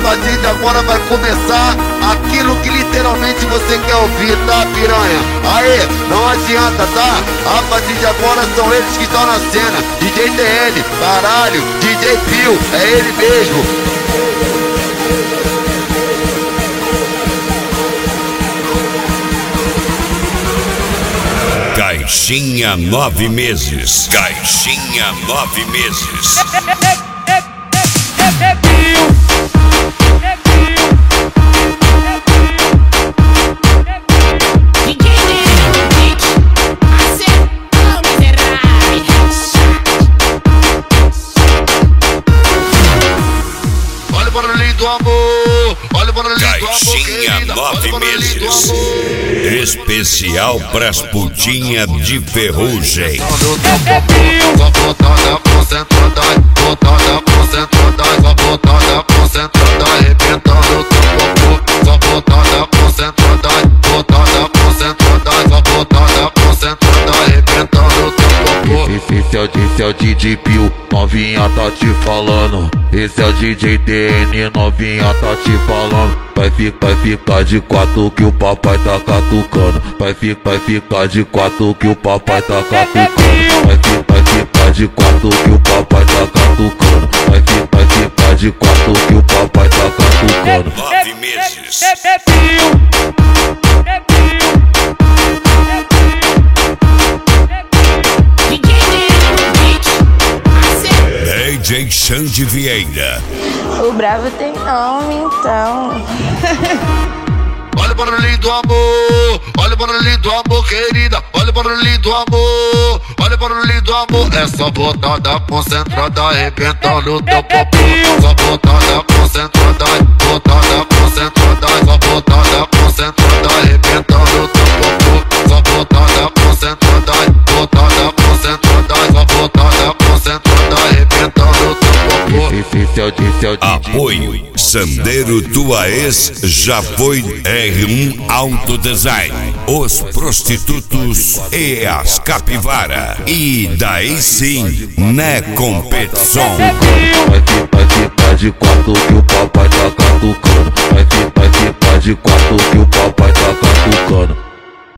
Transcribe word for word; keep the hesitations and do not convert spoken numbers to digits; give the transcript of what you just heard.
partir de agora vai começar aquilo que literalmente você quer ouvir, tá, piranha? Aê, não adianta, tá? A partir de agora são eles que estão na cena. D J T N, caralho, D J Pio, é ele mesmo. Caixinha nove meses. Caixinha nove meses. Olha o barulhinho do amor, olha o barulhinho do amor. Caixinha nove meses. Especial pras putinha de ferrugem. Só botada concentrada, botada concentrada, só botada concentrada, arrebentando teu popô. Só botada concentrada, botada concentrada, só botada concentrada, arrebentando teu popô. Esse é o, esse é o D J Pio, novinha tá te falando. Esse é o D J T N, novinha tá te falando. Vai ficar, vai ficar de quatro que o papai tá catucando. Vai ficar, vai ficar de quatro que o papai tá catucando. Vai ficar, vai ficar de quatro que o papai tá catucando. Vai ficar, vai ficar de quatro que o papai tá catucando. Nove meses. D J Xande Vieira. O bravo tem nome, então. Olha o barulhinho do amor, olha o barulhinho do amor, querida. Olha o barulhinho do amor, olha o barulhinho do amor. É só botada concentrada, arrebentando teu popô. Só botada concentrada, botada concentrada, só botada concentrada, arrebentando teu popô. Só botada concentrada, botada concentrada, só botada concentrada, arrebentando teu popô. Esse é o, esse é o Apoio Sandero Tua Ex já foi R um Auto Design, os prostitutos e as capivara. E daí sim, né, competição. Vai ficar, vai ficar de quatro que o papai tá catucando. Vai ficar, vai ficar de quatro que o papai tá catucando.